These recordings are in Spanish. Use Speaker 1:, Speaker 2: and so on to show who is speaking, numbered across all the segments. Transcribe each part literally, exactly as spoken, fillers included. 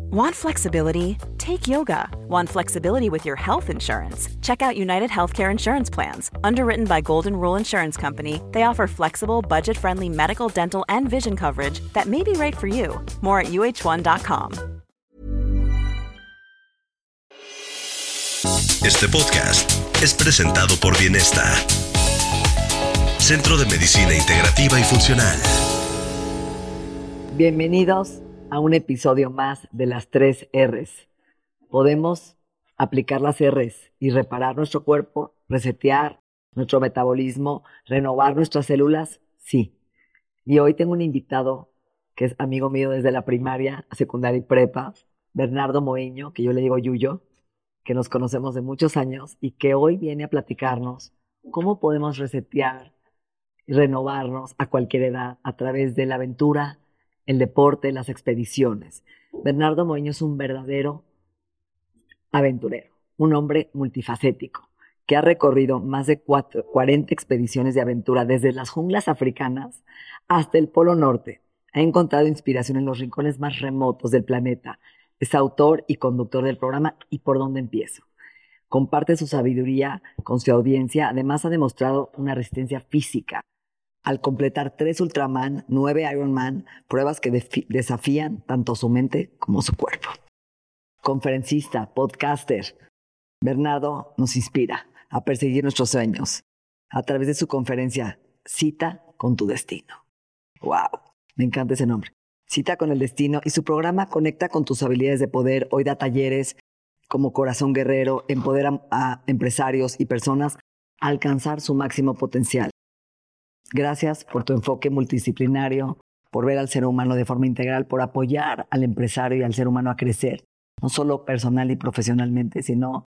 Speaker 1: Want flexibility? Take yoga. Want flexibility with your health insurance? Check out United Healthcare Insurance Plans. Underwritten by Golden Rule Insurance Company, they offer flexible, budget-friendly medical, dental, and vision coverage that may be right for you. More at U H one dot com.
Speaker 2: Este podcast es presentado por Bienesta, Centro de Medicina Integrativa y Funcional.
Speaker 3: Bienvenidos a un episodio más de las tres R's. ¿Podemos aplicar las R's y reparar nuestro cuerpo, resetear nuestro metabolismo, renovar nuestras células? Sí. Y hoy tengo un invitado que es amigo mío desde la primaria, secundaria y prepa, Bernardo Moiño, que yo le digo Yuyo, que nos conocemos de muchos años y que hoy viene a platicarnos cómo podemos resetear y renovarnos a cualquier edad a través de la aventura, el deporte, las expediciones. Bernardo Moiño es un verdadero aventurero, un hombre multifacético que ha recorrido más de cuatro, cuarenta expediciones de aventura desde las junglas africanas hasta el Polo Norte. Ha encontrado inspiración en los rincones más remotos del planeta. Es autor y conductor del programa ¿Y por dónde empiezo? Comparte su sabiduría con su audiencia. Además, ha demostrado una resistencia física al completar tres Ultraman, nueve Ironman, pruebas que defi- desafían tanto su mente como su cuerpo. Conferencista, podcaster, Bernardo nos inspira a perseguir nuestros sueños a través de su conferencia Cita con tu Destino. ¡Wow! Me encanta ese nombre. Cita con el Destino, y su programa conecta con tus habilidades de poder. Hoy da talleres como Corazón Guerrero, empodera a empresarios y personas a alcanzar su máximo potencial. Gracias por tu enfoque multidisciplinario, por ver al ser humano de forma integral, por apoyar al empresario y al ser humano a crecer, no solo personal y profesionalmente, sino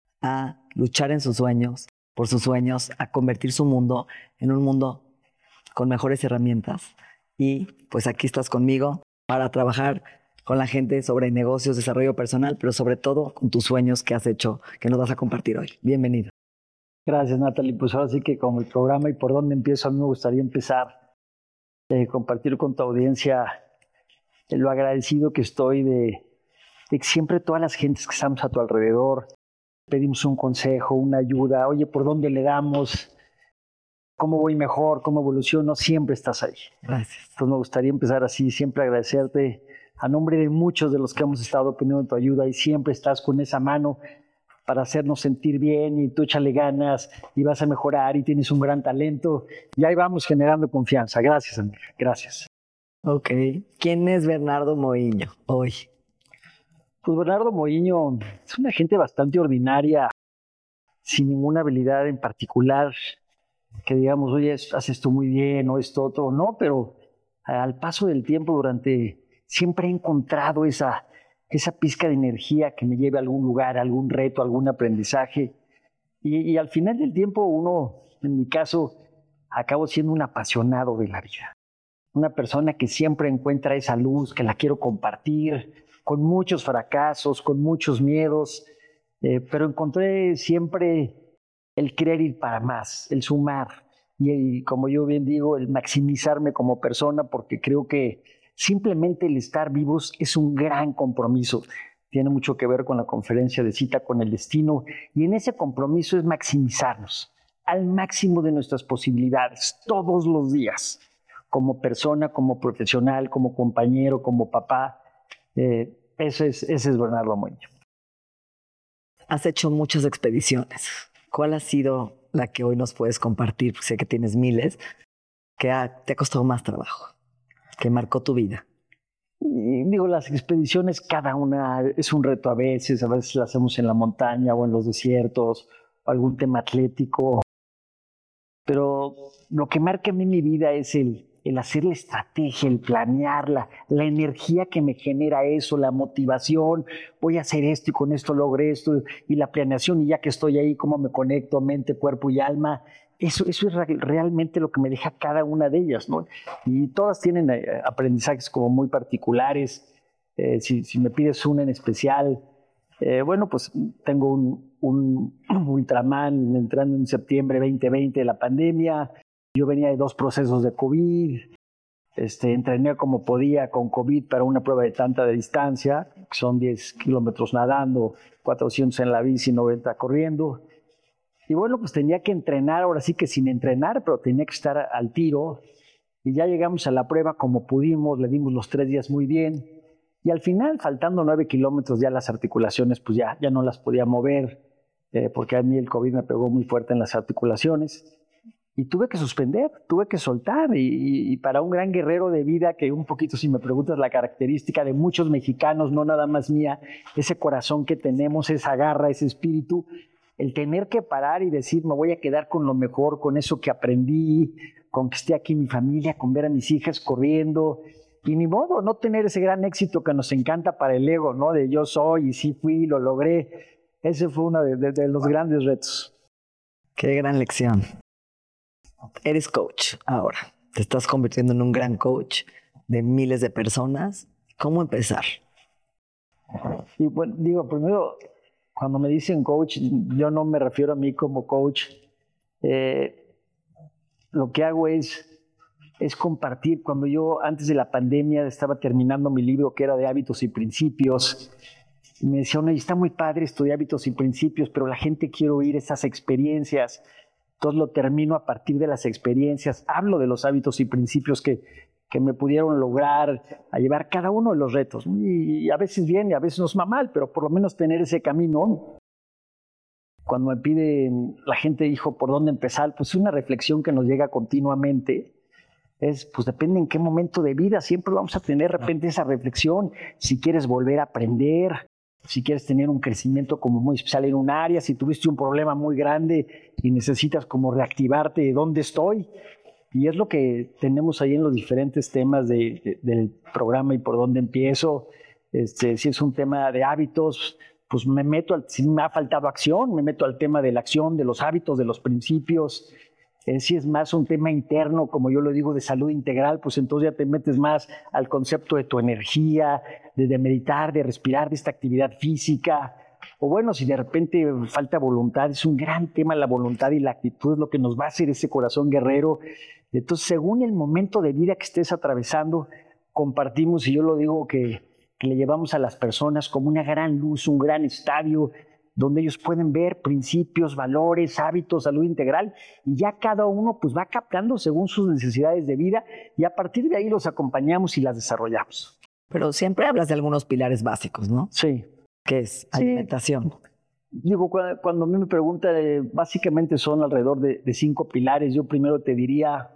Speaker 3: a luchar en sus sueños, por sus sueños, a convertir su mundo en un mundo con mejores herramientas. Y pues aquí estás conmigo para trabajar con la gente sobre negocios, desarrollo personal, pero sobre todo con tus sueños que has hecho, que nos vas a compartir hoy. Bienvenido.
Speaker 4: Gracias, Natalie. Pues ahora sí que como el programa ¿Y por dónde empiezo? A mí me gustaría empezar eh, compartir con tu audiencia eh, lo agradecido que estoy de, de que siempre todas las gentes que estamos a tu alrededor pedimos un consejo, una ayuda. Oye, ¿por dónde le damos? ¿Cómo voy mejor? ¿Cómo evoluciono? Siempre estás ahí.
Speaker 3: Gracias.
Speaker 4: Entonces me gustaría empezar así, siempre agradecerte a nombre de muchos de los que hemos estado pidiendo tu ayuda, y siempre estás con esa mano para hacernos sentir bien, y tú échale ganas y vas a mejorar y tienes un gran talento, y ahí vamos generando confianza. Gracias, amiga. Gracias.
Speaker 3: Ok. ¿Quién es Bernardo Moiño hoy?
Speaker 4: Pues Bernardo Moiño es una gente bastante ordinaria, sin ninguna habilidad en particular, que digamos, oye, haces tú muy bien o esto otro, no, pero al paso del tiempo, durante, siempre he encontrado esa, esa pizca de energía que me lleve a algún lugar, a algún reto, a algún aprendizaje, y, y al final del tiempo uno, en mi caso, acabo siendo un apasionado de la vida, una persona que siempre encuentra esa luz, que la quiero compartir, con muchos fracasos, con muchos miedos, eh, pero encontré siempre el querer ir para más, el sumar, y, y como yo bien digo, el maximizarme como persona, porque creo que simplemente el estar vivos es un gran compromiso. Tiene mucho que ver con la conferencia de Cita con el Destino, y en ese compromiso es maximizarnos al máximo de nuestras posibilidades, todos los días, como persona, como profesional, como compañero, como papá. Eh, ese, es, ese es Bernardo Moiño.
Speaker 3: Has hecho muchas expediciones. ¿Cuál ha sido la que hoy nos puedes compartir? Porque sé que tienes miles, que ha, te ha costado más trabajo, que marcó tu vida.
Speaker 4: Y digo, las expediciones, cada una es un reto a veces, a veces las hacemos en la montaña o en los desiertos, o algún tema atlético, pero lo que marca a mí mi vida es el, el hacer la estrategia, el planearla, la energía que me genera eso, la motivación, voy a hacer esto y con esto logré esto, y la planeación, y ya que estoy ahí, cómo me conecto mente, cuerpo y alma. Eso, eso es realmente lo que me deja cada una de ellas, ¿no? Y todas tienen eh, aprendizajes como muy particulares. Eh, si, si me pides una en especial, eh, bueno, pues tengo un, un Ultraman entrando en septiembre veinte veinte de la pandemia. Yo venía de dos procesos de COVID. Este, entrené como podía con COVID para una prueba de tanta de distancia, que son diez kilómetros nadando, cuatrocientos en la bici, noventa corriendo. Y bueno, pues tenía que entrenar, ahora sí que sin entrenar, pero tenía que estar al tiro. Y ya llegamos a la prueba como pudimos, le dimos los tres días muy bien. Y al final, faltando nueve kilómetros, ya las articulaciones, pues ya, ya no las podía mover, eh, porque a mí el COVID me pegó muy fuerte en las articulaciones. Y tuve que suspender, tuve que soltar. Y, y, y para un gran guerrero de vida, que un poquito, si me preguntas, la característica de muchos mexicanos, no nada más mía, ese corazón que tenemos, esa garra, ese espíritu, el tener que parar y decir, me voy a quedar con lo mejor, con eso que aprendí, con que esté aquí mi familia, con ver a mis hijas corriendo. Y ni modo, no tener ese gran éxito que nos encanta para el ego, ¿no? De yo soy y sí fui, lo logré. Ese fue uno de, de, de los grandes retos.
Speaker 3: Qué gran lección. Eres coach ahora. Te estás convirtiendo en un gran coach de miles de personas. ¿Cómo empezar?
Speaker 4: Y bueno, digo, primero, cuando me dicen coach, yo no me refiero a mí como coach. Eh, lo que hago es, es compartir. Cuando yo, antes de la pandemia, estaba terminando mi libro que era de hábitos y principios, y me decía, oye, está muy padre esto de hábitos y principios, pero la gente quiere oír esas experiencias. Entonces lo termino a partir de las experiencias, hablo de los hábitos y principios que, que me pudieron lograr a llevar cada uno de los retos. Y a veces bien y a veces nos va mal, pero por lo menos tener ese camino. Cuando me piden la gente, hijo, ¿por dónde empezar? Pues una reflexión que nos llega continuamente es, pues depende en qué momento de vida, siempre vamos a tener de repente esa reflexión. Si quieres volver a aprender, si quieres tener un crecimiento como muy especial en un área, si tuviste un problema muy grande y necesitas como reactivarte de dónde estoy. Y es lo que tenemos ahí en los diferentes temas de, de, del programa y por dónde empiezo. Este, si es un tema de hábitos, pues me meto, al, si me ha faltado acción, me meto al tema de la acción, de los hábitos, de los principios. Eh, si es más un tema interno, como yo lo digo, de salud integral, pues entonces ya te metes más al concepto de tu energía, de, de meditar, de respirar, de esta actividad física. O bueno, si de repente falta voluntad, es un gran tema la voluntad y la actitud, es lo que nos va a hacer ese corazón guerrero. Entonces, según el momento de vida que estés atravesando, compartimos, y yo lo digo, que, que le llevamos a las personas como una gran luz, un gran estadio, donde ellos pueden ver principios, valores, hábitos, salud integral, y ya cada uno pues va captando según sus necesidades de vida, y a partir de ahí los acompañamos y las desarrollamos.
Speaker 3: Pero siempre hablas de algunos pilares básicos, ¿no?
Speaker 4: Sí.
Speaker 3: ¿Qué es? Alimentación.
Speaker 4: Sí. Digo, cuando, cuando a mí me preguntan, eh, básicamente son alrededor de, de cinco pilares. Yo primero te diría,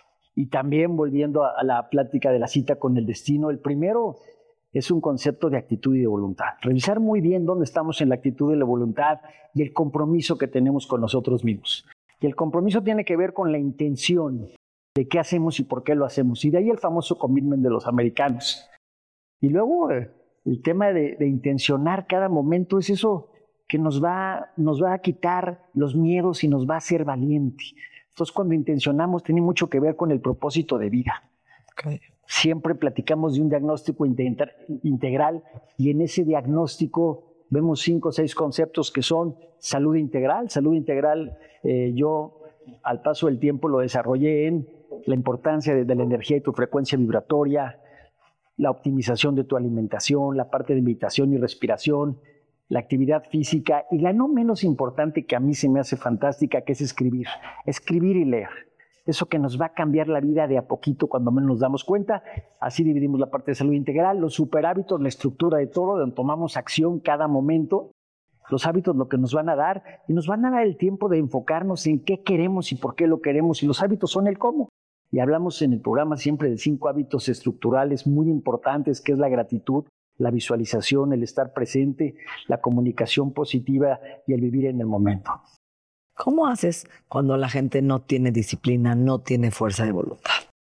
Speaker 4: y también volviendo a, a la plática de la cita con el destino, el primero es un concepto de actitud y de voluntad. Revisar muy bien dónde estamos en la actitud y la voluntad y el compromiso que tenemos con nosotros mismos. Y el compromiso tiene que ver con la intención de qué hacemos y por qué lo hacemos. Y de ahí el famoso commitment de los americanos. Y luego eh, el tema de, de intencionar cada momento es eso que nos va, nos va a quitar los miedos y nos va a hacer valiente. Entonces, cuando intencionamos, tiene mucho que ver con el propósito de vida.
Speaker 3: Okay.
Speaker 4: Siempre platicamos de un diagnóstico integral y en ese diagnóstico vemos cinco o seis conceptos que son salud integral. Salud integral, eh, yo al paso del tiempo lo desarrollé en la importancia de, de la energía y tu frecuencia vibratoria, la optimización de tu alimentación, la parte de meditación y respiración, la actividad física y la no menos importante que a mí se me hace fantástica, que es escribir. Escribir y leer. Eso que nos va a cambiar la vida de a poquito cuando menos nos damos cuenta. Así dividimos la parte de salud integral, los superhábitos, la estructura de todo, donde tomamos acción cada momento. Los hábitos lo que nos van a dar y nos van a dar el tiempo de enfocarnos en qué queremos y por qué lo queremos. Y los hábitos son el cómo. Y hablamos en el programa siempre de cinco hábitos estructurales muy importantes, que es la gratitud, la visualización, el estar presente, la comunicación positiva y el vivir en el momento.
Speaker 3: ¿Cómo haces cuando la gente no tiene disciplina, no tiene fuerza de voluntad?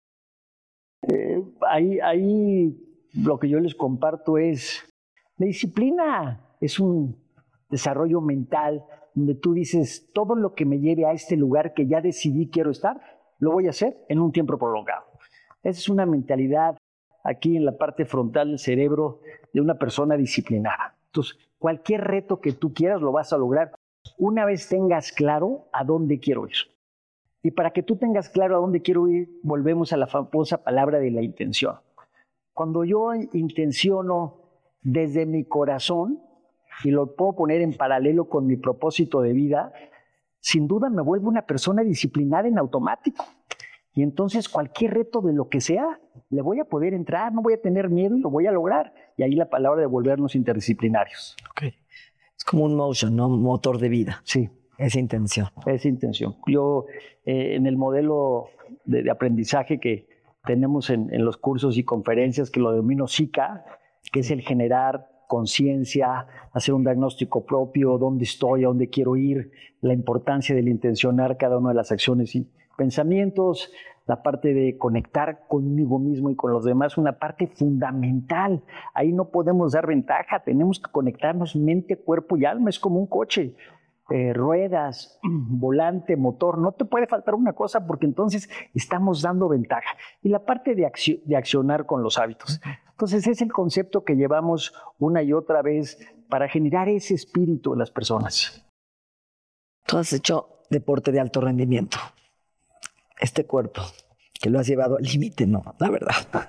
Speaker 4: Eh, ahí, ahí lo que yo les comparto es, la disciplina es un desarrollo mental donde tú dices, todo lo que me lleve a este lugar que ya decidí quiero estar, lo voy a hacer en un tiempo prolongado. Esa es una mentalidad aquí en la parte frontal del cerebro de una persona disciplinada. Entonces, cualquier reto que tú quieras lo vas a lograr una vez tengas claro a dónde quiero ir. Y para que tú tengas claro a dónde quiero ir, volvemos a la famosa palabra de la intención. Cuando yo intenciono desde mi corazón, y lo puedo poner en paralelo con mi propósito de vida, sin duda me vuelvo una persona disciplinada en automático. Y entonces cualquier reto de lo que sea, le voy a poder entrar, no voy a tener miedo y lo voy a lograr. Y ahí la palabra de volvernos interdisciplinarios.
Speaker 3: Okay. Es como un motion, ¿no? Un motor de vida.
Speaker 4: Sí.
Speaker 3: Esa intención.
Speaker 4: Esa intención. Yo, eh, en el modelo de, de aprendizaje que tenemos en, en los cursos y conferencias, que lo denomino S I C A, que es el generar conciencia, hacer un diagnóstico propio, dónde estoy, a dónde quiero ir, la importancia del intencionar cada una de las acciones y pensamientos, la parte de conectar conmigo mismo y con los demás, una parte fundamental. Ahí no podemos dar ventaja, tenemos que conectarnos mente, cuerpo y alma, es como un coche. Eh, ruedas, volante, motor, no te puede faltar una cosa porque entonces estamos dando ventaja. Y la parte de, acci- de accionar con los hábitos. Entonces es el concepto que llevamos una y otra vez para generar ese espíritu en las personas.
Speaker 3: Tú has hecho deporte de alto rendimiento. Este cuerpo, que lo has llevado al límite, ¿no? La verdad.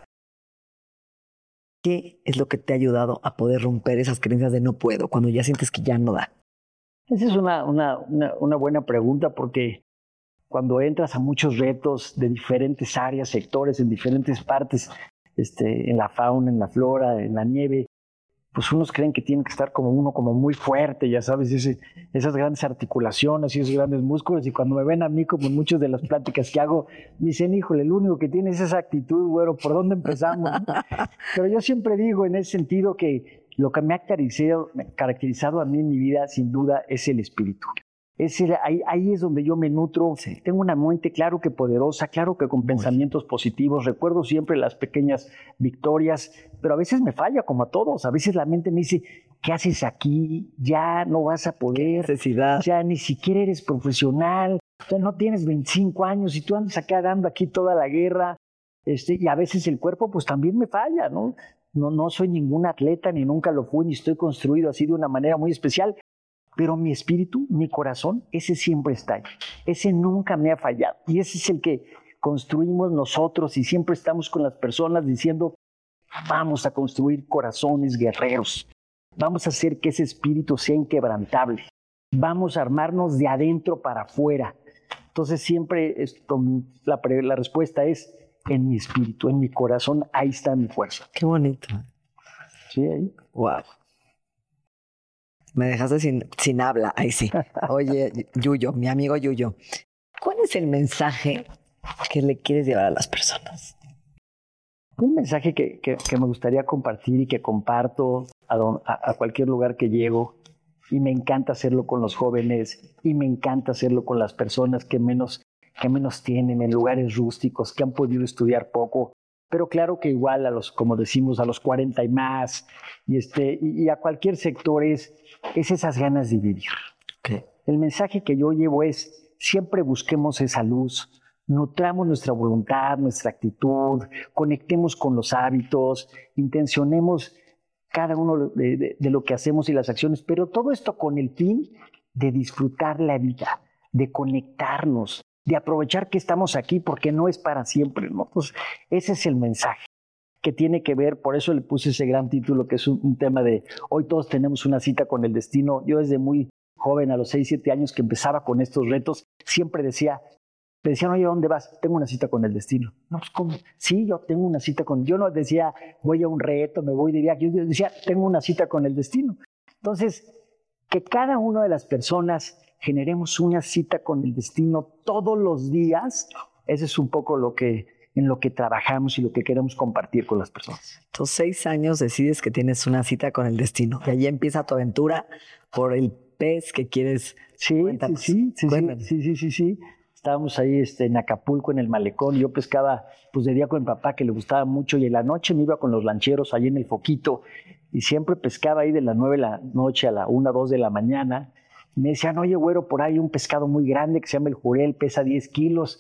Speaker 3: ¿Qué es lo que te ha ayudado a poder romper esas creencias de no puedo cuando ya sientes que ya no da?
Speaker 4: Esa es una, una, una, una buena pregunta porque cuando entras a muchos retos de diferentes áreas, sectores, en diferentes partes, este, en la fauna, en la flora, en la nieve, pues unos creen que tienen que estar como uno como muy fuerte, ya sabes, ese, esas grandes articulaciones y esos grandes músculos, y cuando me ven a mí, como en muchas de las pláticas que hago, me dicen, híjole, el único que tiene es esa actitud, güero, ¿por dónde empezamos? Pero yo siempre digo en ese sentido que lo que me ha caracterizado, caracterizado a mí en mi vida, sin duda, es el espíritu. Es el, ahí, ahí es donde yo me nutro. Sí. Tengo una mente, claro que poderosa, claro que con Muy. pensamientos positivos. Recuerdo siempre las pequeñas victorias, pero a veces me falla, como a todos. A veces la mente me dice, ¿qué haces aquí? Ya no vas a poder.
Speaker 3: ¿Qué necesidad?
Speaker 4: Ya ni siquiera eres profesional. Ya no tienes veinticinco años y tú andas acá dando aquí toda la guerra. Este, y a veces el cuerpo pues también me falla, ¿no? No, no soy ningún atleta, ni nunca lo fui, ni estoy construido así de una manera muy especial. Pero mi espíritu, mi corazón, ese siempre está ahí. Ese nunca me ha fallado. Y ese es el que construimos nosotros y siempre estamos con las personas diciendo, vamos a construir corazones guerreros. Vamos a hacer que ese espíritu sea inquebrantable. Vamos a armarnos de adentro para afuera. Entonces siempre esto, la, la respuesta es en mi espíritu, en mi corazón, ahí está mi fuerza.
Speaker 3: Qué bonito.
Speaker 4: Sí, ahí.
Speaker 3: Wow. Me dejaste sin, sin habla, ahí sí. Oye, Yuyo, mi amigo Yuyo, ¿cuál es el mensaje que le quieres llevar a las personas?
Speaker 4: Un mensaje que, que, que me gustaría compartir y que comparto a, don, a, a cualquier lugar que llego, y me encanta hacerlo con los jóvenes, y me encanta hacerlo con las personas que menos, que menos tienen, en lugares rústicos, que han podido estudiar poco. Pero claro que igual a los, como decimos, a los cuarenta y más, y, este, y, y a cualquier sector es, es esas ganas de vivir.
Speaker 3: Okay.
Speaker 4: El mensaje que yo llevo es, siempre busquemos esa luz, nutramos nuestra voluntad, nuestra actitud, conectemos con los hábitos, intencionemos cada uno de, de, de lo que hacemos y las acciones, pero todo esto con el fin de disfrutar la vida, de conectarnos, de aprovechar que estamos aquí porque no es para siempre, ¿no? Pues ese es el mensaje que tiene que ver, por eso le puse ese gran título que es un, un tema de hoy todos tenemos una cita con el destino. Yo desde muy joven, a los seis, siete años que empezaba con estos retos, siempre decía, me decían, oye, ¿a dónde vas? Tengo una cita con el destino. No, pues ¿cómo? Sí, yo tengo una cita con, yo no decía, voy a un reto, me voy de viaje, yo decía, tengo una cita con el destino. Entonces, que cada una de las personas generemos una cita con el destino todos los días, eso es un poco lo que, en lo que trabajamos y lo que queremos compartir con las personas.
Speaker 3: Tus seis años decides que tienes una cita con el destino, y allí empieza tu aventura por el pez que quieres.
Speaker 4: Sí, Cuéntanos. sí, sí, sí, sí, sí, sí, sí. Estábamos ahí este, en Acapulco, en el malecón, yo pescaba pues de día con mi papá, que le gustaba mucho, y en la noche me iba con los lancheros allí en el foquito, y siempre pescaba ahí de las nueve de la noche a la una, dos de la mañana. Me decían, oye, güero, por ahí hay un pescado muy grande que se llama el jurel, pesa diez kilos.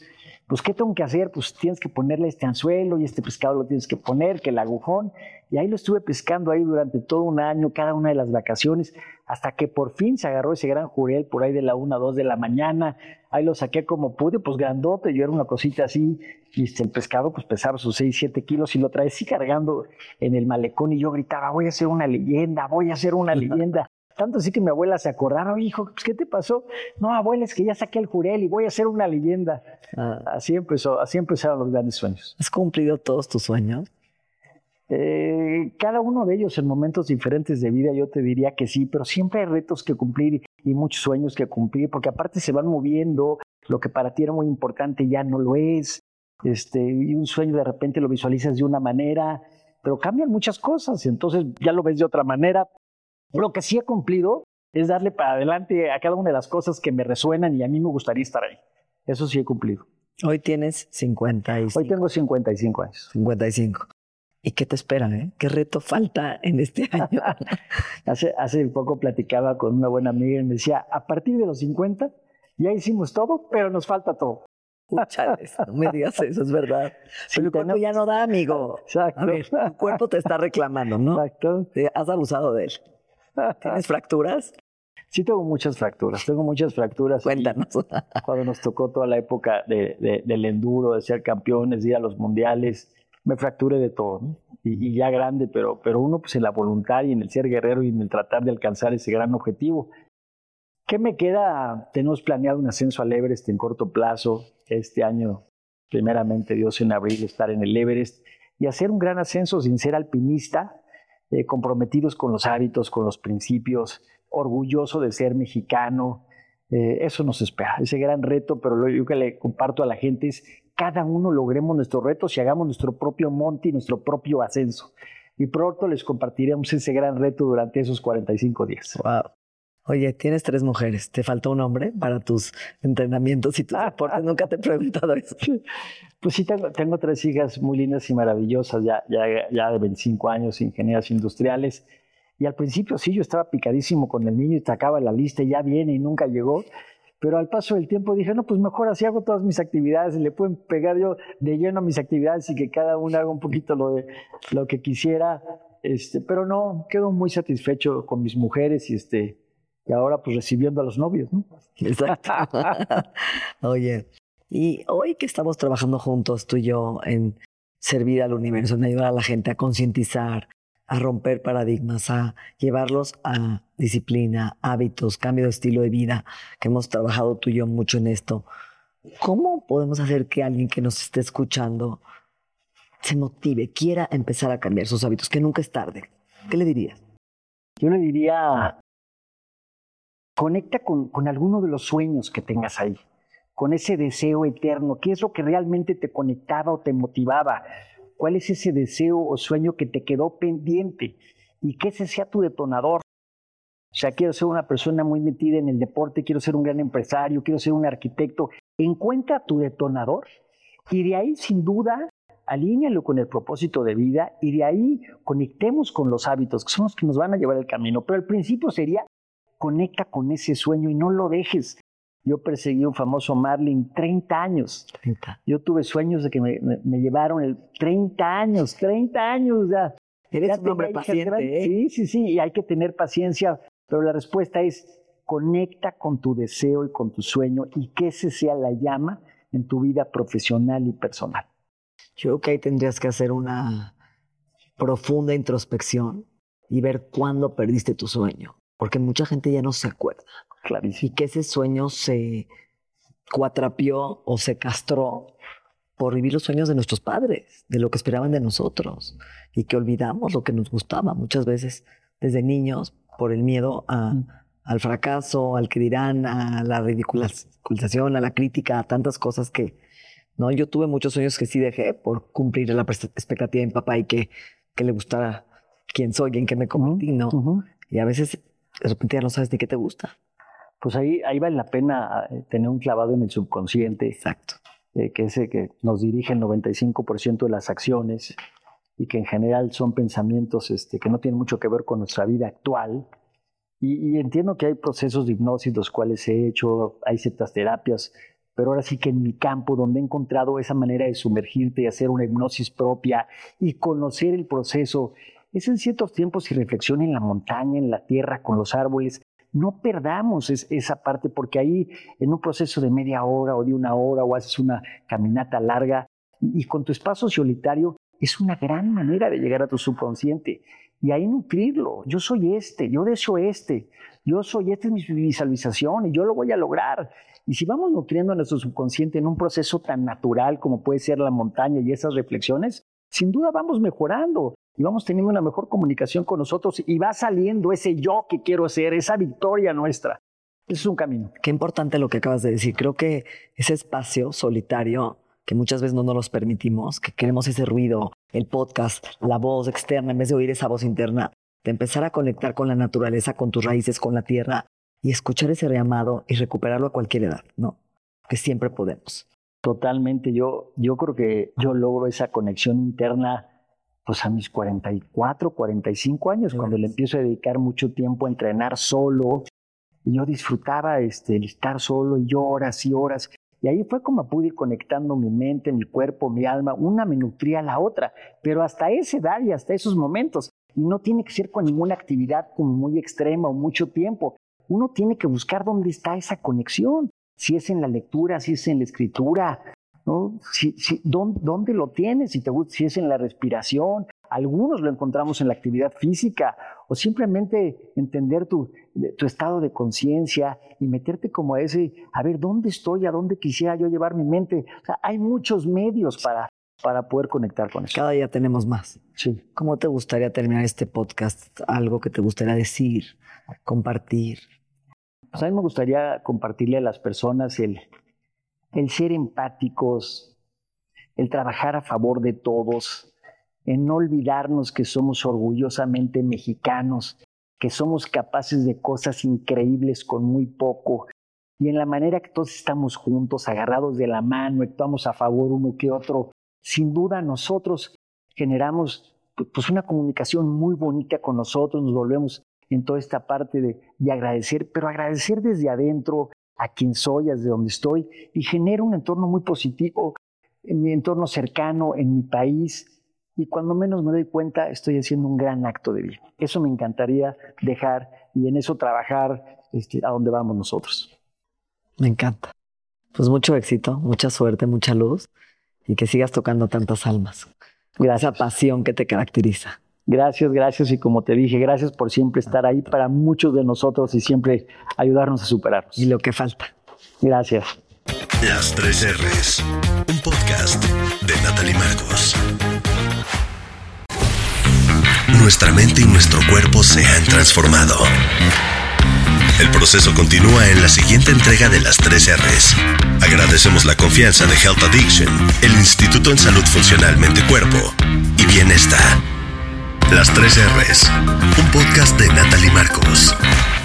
Speaker 4: pues ¿qué tengo que hacer? Pues tienes que ponerle este anzuelo y este pescado lo tienes que poner, que el agujón. Y ahí lo estuve pescando ahí durante todo un año, cada una de las vacaciones, hasta que por fin se agarró ese gran jurel por ahí de la una, dos de la mañana. Ahí lo saqué como pude, pues grandote, yo era una cosita así, y este, el pescado pues pesaba sus seis, siete kilos y lo traía así cargando en el malecón y yo gritaba, voy a hacer una leyenda, voy a hacer una leyenda. Tanto así que mi abuela se acordaba, hijo, pues, ¿qué te pasó? No, abuela, es que ya saqué el jurel y voy a hacer una leyenda. Ah. Así empezó, así empezaron los grandes sueños.
Speaker 3: ¿Has cumplido todos tus sueños?
Speaker 4: Eh, cada uno de ellos en momentos diferentes de vida yo te diría que sí, pero siempre hay retos que cumplir y muchos sueños que cumplir, porque aparte se van moviendo, lo que para ti era muy importante ya no lo es, este, y un sueño de repente lo visualizas de una manera, pero cambian muchas cosas, entonces ya lo ves de otra manera. Lo que sí he cumplido es darle para adelante a cada una de las cosas que me resuenan y a mí me gustaría estar ahí. Eso sí he cumplido.
Speaker 3: Hoy tienes cincuenta y cinco.
Speaker 4: Hoy tengo cincuenta y cinco años.
Speaker 3: cincuenta y cinco. ¿Y qué te espera? Eh? ¿Qué reto falta en este año?
Speaker 4: hace, hace poco platicaba con una buena amiga y me decía, a partir de los cincuenta ya hicimos todo, pero nos falta todo.
Speaker 3: Chales, no me digas eso, es verdad.
Speaker 4: Sí,
Speaker 3: pero el cuerpo ya no da, amigo.
Speaker 4: Exacto.
Speaker 3: A ver, tu cuerpo te está reclamando, ¿no?
Speaker 4: Exacto.
Speaker 3: Has abusado de él. ¿Tienes fracturas?
Speaker 4: Sí, tengo muchas fracturas, tengo muchas fracturas.
Speaker 3: Cuéntanos.
Speaker 4: Cuando nos tocó toda la época de, de, del enduro, de ser campeones, de ir a los mundiales, me fracturé de todo, ¿no? Y, y ya grande, pero, pero uno pues en la voluntad y en el ser guerrero y en el tratar de alcanzar ese gran objetivo. ¿Qué me queda? Tenemos planeado un ascenso al Everest en corto plazo. Este año, primeramente Dios, en abril, estar en el Everest y hacer un gran ascenso sin ser alpinista, eh, comprometidos con los hábitos, con los principios, orgulloso de ser mexicano. Eh, eso nos espera, ese gran reto, pero lo yo que le comparto a la gente es cada uno logremos nuestros retos y hagamos nuestro propio monte y nuestro propio ascenso. Y pronto les compartiremos ese gran reto durante esos cuarenta y cinco días.
Speaker 3: Wow. Oye, tienes tres mujeres. ¿Te falta un hombre para tus entrenamientos y tus deportes? Nunca te he preguntado eso.
Speaker 4: Pues sí, tengo, tengo tres hijas muy lindas y maravillosas, ya, ya, ya de veinticinco años, ingenieras industriales. Y al principio sí, yo estaba picadísimo con el niño y sacaba la lista y ya viene y nunca llegó. Pero al paso del tiempo dije, no, pues mejor así hago todas mis actividades y le pueden pegar yo de lleno a mis actividades y que cada una haga un poquito lo, de, lo que quisiera. Este, pero no, quedo muy satisfecho con mis mujeres y, este, y ahora pues recibiendo a los novios, ¿no?
Speaker 3: Exacto. Oye, y hoy que estamos trabajando juntos, tú y yo, en servir al universo, en ayudar a la gente a concientizar, a romper paradigmas, a llevarlos a disciplina, hábitos, cambio de estilo de vida, que hemos trabajado tú y yo mucho en esto. ¿Cómo podemos hacer que alguien que nos esté escuchando se motive, quiera empezar a cambiar sus hábitos, que nunca es tarde? ¿Qué le dirías?
Speaker 4: Yo le diría, conecta con, con alguno de los sueños que tengas ahí, con ese deseo eterno. ¿Qué es lo que realmente te conectaba o te motivaba? ¿Cuál es ese deseo o sueño que te quedó pendiente? Y que ese sea tu detonador. O sea, quiero ser una persona muy metida en el deporte, quiero ser un gran empresario, quiero ser un arquitecto. Encuentra tu detonador y de ahí, sin duda, alíñalo con el propósito de vida y de ahí conectemos con los hábitos, que son los que nos van a llevar el camino. Pero el principio sería, conecta con ese sueño y no lo dejes. Yo perseguí un famoso Marlin treinta años.
Speaker 3: treinta.
Speaker 4: Yo tuve sueños de que me, me, me llevaron el treinta años, treinta años. Ya.
Speaker 3: Eres
Speaker 4: ya
Speaker 3: un hombre paciente, ¿eh?
Speaker 4: Sí, sí, sí, y hay que tener paciencia, pero la respuesta es conecta con tu deseo y con tu sueño y que ese sea la llama en tu vida profesional y personal.
Speaker 3: Yo creo que ahí tendrías que hacer una profunda introspección y ver cuándo perdiste tu sueño, porque mucha gente ya no se acuerda.
Speaker 4: Clarísimo.
Speaker 3: Y que ese sueño se cuatrapió o se castró por vivir los sueños de nuestros padres, de lo que esperaban de nosotros, y que olvidamos lo que nos gustaba muchas veces desde niños por el miedo a, mm. al fracaso, al que dirán, a la ridiculización, a la crítica, a tantas cosas que, ¿no? Yo tuve muchos sueños que sí dejé por cumplir la expectativa de mi papá y que, que le gustara quién soy y en qué me convertí, ¿no? Uh-huh. Y a veces de repente ya no sabes ni qué te gusta.
Speaker 4: Pues ahí, ahí vale la pena tener un clavado en el subconsciente.
Speaker 3: Exacto.
Speaker 4: Eh, que es el que nos dirige el noventa y cinco por ciento de las acciones y que en general son pensamientos este, que no tienen mucho que ver con nuestra vida actual. Y, y entiendo que hay procesos de hipnosis los cuales he hecho, hay ciertas terapias, pero ahora sí que en mi campo, donde he encontrado esa manera de sumergirte y hacer una hipnosis propia y conocer el proceso, es en ciertos tiempos y reflexión en la montaña, en la tierra, con los árboles. No perdamos es, esa parte, porque ahí en un proceso de media hora o de una hora o haces una caminata larga y, y con tu espacio solitario es una gran manera de llegar a tu subconsciente y ahí nutrirlo. Yo soy este, yo deseo este, yo soy, esta es mi visualización y yo lo voy a lograr. Y si vamos nutriendo a nuestro subconsciente en un proceso tan natural como puede ser la montaña y esas reflexiones, sin duda vamos mejorando y vamos teniendo una mejor comunicación con nosotros y va saliendo ese yo que quiero ser, esa victoria nuestra. Ese es un camino.
Speaker 3: Qué importante lo que acabas de decir. Creo que ese espacio solitario que muchas veces no nos los permitimos, que queremos ese ruido, el podcast, la voz externa, en vez de oír esa voz interna, de empezar a conectar con la naturaleza, con tus raíces, con la tierra y escuchar ese llamado y recuperarlo a cualquier edad, ¿no? Que siempre podemos.
Speaker 4: Totalmente. Yo, yo creo que yo logro esa conexión interna pues a mis cuarenta y cuatro, cuarenta y cinco años, sí, cuando le empiezo a dedicar mucho tiempo a entrenar solo. Y yo disfrutaba este, el estar solo y horas y horas. Y ahí fue como pude ir conectando mi mente, mi cuerpo, mi alma. Una me nutría a la otra. Pero hasta esa edad y hasta esos momentos. Y no tiene que ser con ninguna actividad como muy extrema o mucho tiempo. Uno tiene que buscar dónde está esa conexión. Si es en la lectura, si es en la escritura, ¿no? Si, si, ¿dónde, ¿Dónde lo tienes? Si, te, si es en la respiración. Algunos lo encontramos en la actividad física o simplemente entender tu, tu estado de conciencia y meterte como a ese, a ver, ¿dónde estoy? ¿A dónde quisiera yo llevar mi mente? O sea, hay muchos medios para, para poder conectar con eso.
Speaker 3: Cada día tenemos más.
Speaker 4: Sí.
Speaker 3: ¿Cómo te gustaría terminar este podcast? ¿Algo que te gustaría decir, compartir?
Speaker 4: Pues a mí me gustaría compartirle a las personas el, el ser empáticos, el trabajar a favor de todos, en no olvidarnos que somos orgullosamente mexicanos, que somos capaces de cosas increíbles con muy poco, y en la manera que todos estamos juntos, agarrados de la mano, actuamos a favor uno que otro, sin duda nosotros generamos pues, una comunicación muy bonita con nosotros, nos volvemos en toda esta parte de, de agradecer, pero agradecer desde adentro a quien soy, desde donde estoy, y genera un entorno muy positivo, en mi entorno cercano, en mi país. Y cuando menos me doy cuenta, estoy haciendo un gran acto de bien. Eso me encantaría dejar y en eso trabajar este, a donde vamos nosotros.
Speaker 3: Me encanta. Pues mucho éxito, mucha suerte, mucha luz y que sigas tocando tantas almas. Gracias. Esa pasión que te caracteriza.
Speaker 4: Gracias, gracias. Y como te dije, gracias por siempre estar ahí para muchos de nosotros y siempre ayudarnos a superarnos.
Speaker 3: Y lo que falta.
Speaker 4: Gracias.
Speaker 2: Las tres R's, un podcast de Natalie Marcos. Nuestra mente y nuestro cuerpo se han transformado. El proceso continúa en la siguiente entrega de las tres R's. Agradecemos la confianza de Health Addiction, el Instituto en Salud Funcional Mente Cuerpo y Bienestar. Las tres R's, un podcast de Natalie Marcos.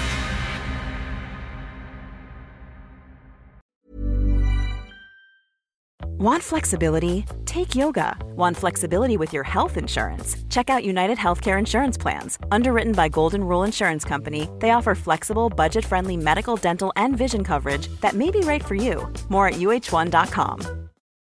Speaker 1: Want flexibility? Take yoga. Want flexibility with your health insurance? Check out United Healthcare Insurance Plans. Underwritten by Golden Rule Insurance Company, they offer flexible, budget-friendly medical, dental, and vision coverage that may be right for you. More at U H one dot com.